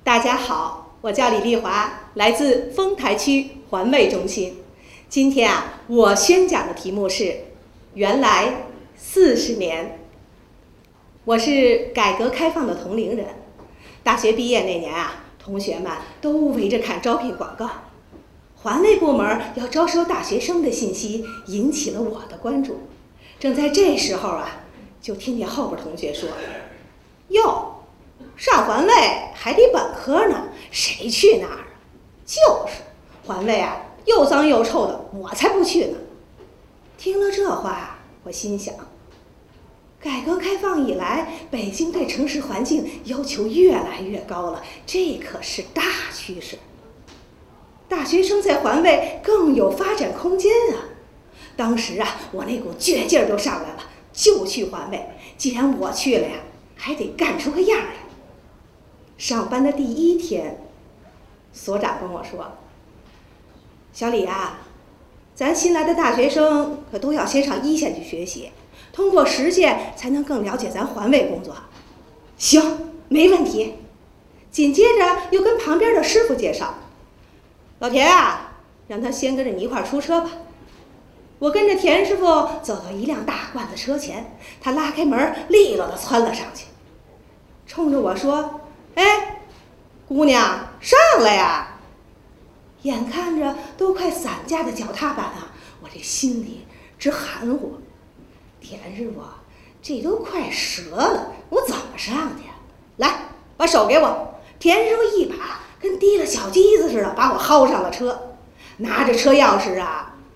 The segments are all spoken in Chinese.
大家好，我叫李丽华，来自丰台区环卫中心。今天我宣讲的题目是“原来40年”。我是改革开放的同龄人，大学毕业那年同学们都围着看招聘广告，环卫部门要招收大学生的信息引起了我的关注。正在这时候就听见后边同学说：“哟，上环卫还得本科呢，谁去那儿啊？就是环卫又脏又臭的，我才不去呢。”听了这话，我心想，改革开放以来，北京对城市环境要求越来越高了，这可是大趋势。大学生在环卫更有发展空间啊！当时我那股倔劲儿就上来了，就去环卫。既然我去了还得干出个样来。上班的第一天，所长跟我说：“小李咱新来的大学生可都要先上一线去学习，通过实践才能更了解咱环卫工作。”行，没问题。紧接着又跟旁边的师傅介绍：“老田让他先跟着你一块儿出车吧。”我跟着田师傅走到一辆大罐子车前，他拉开门，利落地窜了上去，冲着我说：“哎，姑娘，上来呀！”眼看着都快散架的脚踏板我这心里直含糊。田师傅，这都快折了，我怎么上去？来，把手给我。田师傅一把跟提了小鸡子似的把我薅上了车，拿着车钥匙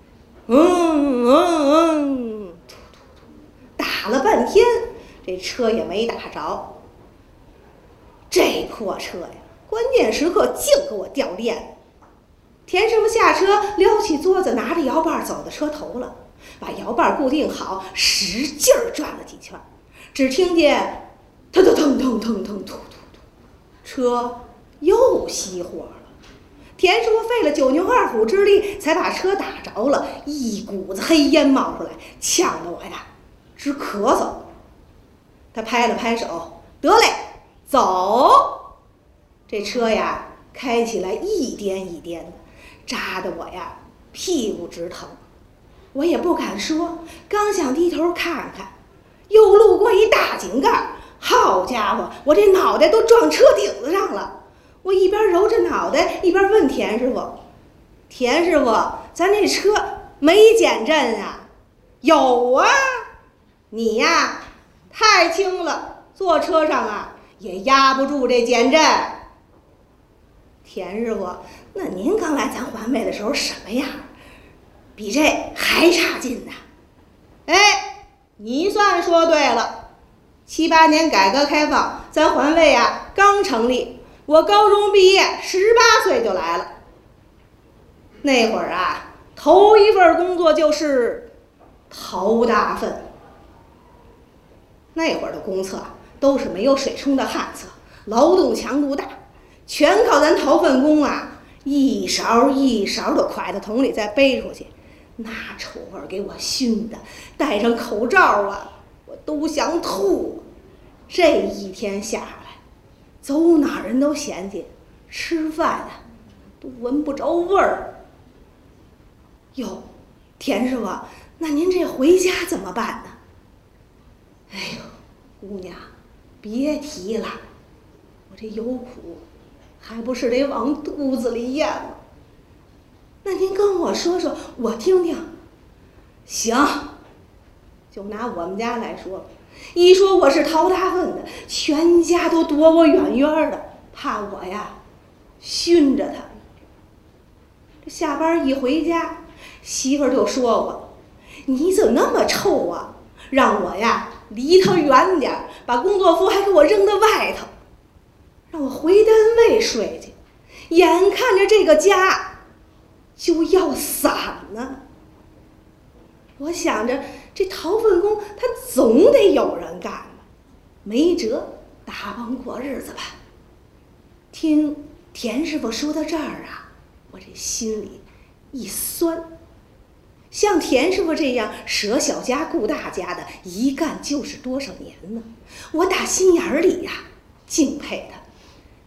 打了半天，这车也没打着。这破车关键时刻净给我掉链。田师傅下车，撩起桌子，拿着摇把走到车头了，把摇把固定好，使劲儿转了几圈，只听见腾腾腾腾腾腾突突突，车又熄火了。田师傅费了9牛2虎之力才把车打着了，一股子黑烟冒出来，呛得我直咳嗽。他拍了拍手：“得嘞，走。”这车开起来一颠一颠的，扎得我屁股直疼。我也不敢说，刚想低头看看，又路过一大井盖，好家伙，我这脑袋都撞车顶子上了。我一边揉着脑袋，一边问田师傅：“田师傅，咱这车没减震啊？”“有啊。”“你太轻了，坐车上也压不住这减震。”“田师傅，那您刚来咱环卫的时候什么样？比这还差劲呢。”“哎，你算说对了。7、8年改革开放，咱环卫刚成立。我高中毕业18岁就来了。那会儿头一份工作就是淘大粪。那会儿的公厕都是没有水冲的旱厕，劳动强度大，全靠咱淘粪工一勺一勺的蒯到桶里再背出去，那臭味给我熏的，戴上口罩我都想吐。这一天下来，走哪儿人都嫌弃，吃饭都闻不着味儿。哟，田师傅，那您这回家怎么办呢？”“哎呦，姑娘，别提了，我这有苦还不是得往肚子里咽吗？那您跟我说说，我听听。”“行，就拿我们家来说，一说我是淘大粪的，全家都躲我远远的，怕我熏着他。这下班一回家，媳妇儿就说我：‘你怎么那么臭啊？’让我离他远点，把工作服还给我扔到外头，让我回单位睡去。眼看着这个家就要散了。我想着这淘粪工他总得有人干吧，没辙，打帮过日子吧。”听田师傅说到这儿我这心里一酸。像田师傅这样舍小家顾大家的，一干就是多少年呢？我打心眼里敬佩他。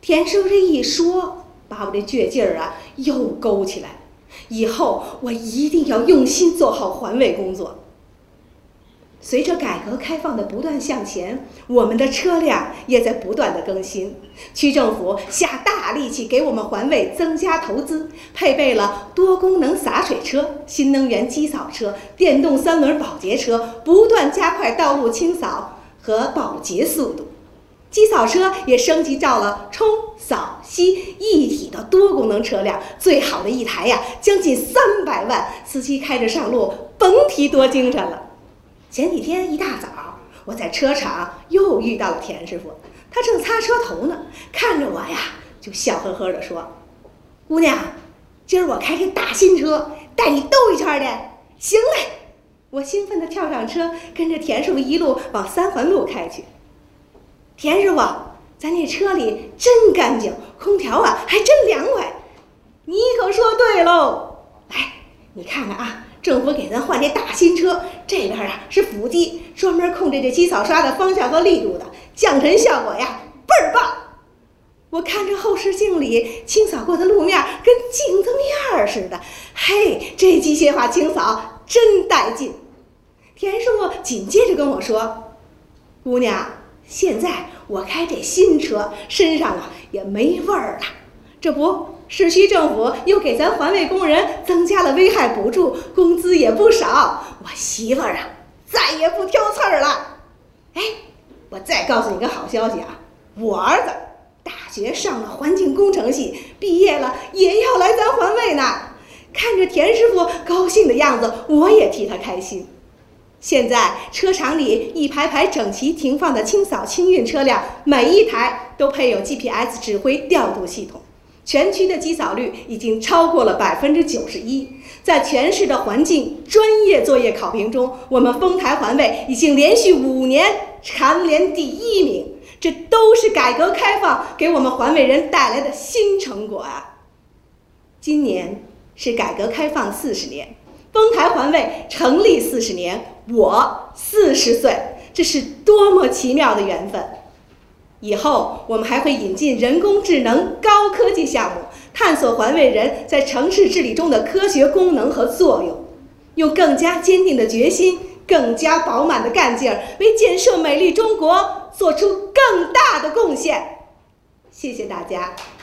田叔这一说，把我这倔劲儿啊又勾起来。以后我一定要用心做好环卫工作。随着改革开放的不断向前，我们的车辆也在不断的更新。区政府下大力气给我们环卫增加投资，配备了多功能洒水车、新能源机扫车、电动3轮保洁车，不断加快道路清扫和保洁速度。机扫车也升级到了冲、扫、吸一体的多功能车辆，最好的一台呀，将近300万，司机开着上路，甭提多精神了。前几天一大早，我在车场又遇到了田师傅，他正擦车头呢，看着我呀，就笑呵呵地说：“姑娘，今儿我开这大新车，带你兜一圈的。”行嘞，我兴奋地跳上车，跟着田师傅一路往3环路开去。田师傅，咱这车里真干净，空调啊还真凉快。你可说对喽。来，你看看啊，政府给咱换这大新车，这边啊是辅机，专门控制这机扫刷的方向和力度的，降尘效果呀倍儿棒。我看着后视镜里清扫过的路面跟镜子面似的，嘿，这机械化清扫真带劲。田师傅紧接着跟我说：“姑娘，现在我开这新车，身上啊也没味儿了。这不，市区政府又给咱环卫工人增加了危害补助，工资也不少。我媳妇儿啊，再也不挑刺儿了。哎，我再告诉你个好消息啊，我儿子大学上了环境工程系，毕业了也要来咱环卫呢。”看着田师傅高兴的样子，我也替他开心。现在车场里一排排整齐停放的清扫清运车辆，每一台都配有 GPS 指挥调度系统。全区的机扫率已经超过了91%。在全市的环境专业作业考评中，我们丰台环卫已经连续5年蝉联第1名。这都是改革开放给我们环卫人带来的新成果啊！今年是改革开放40年。丰台环卫成立40年，我40岁，这是多么奇妙的缘分！以后我们还会引进人工智能高科技项目，探索环卫人在城市治理中的科学功能和作用，用更加坚定的决心、更加饱满的干劲儿，为建设美丽中国做出更大的贡献。谢谢大家。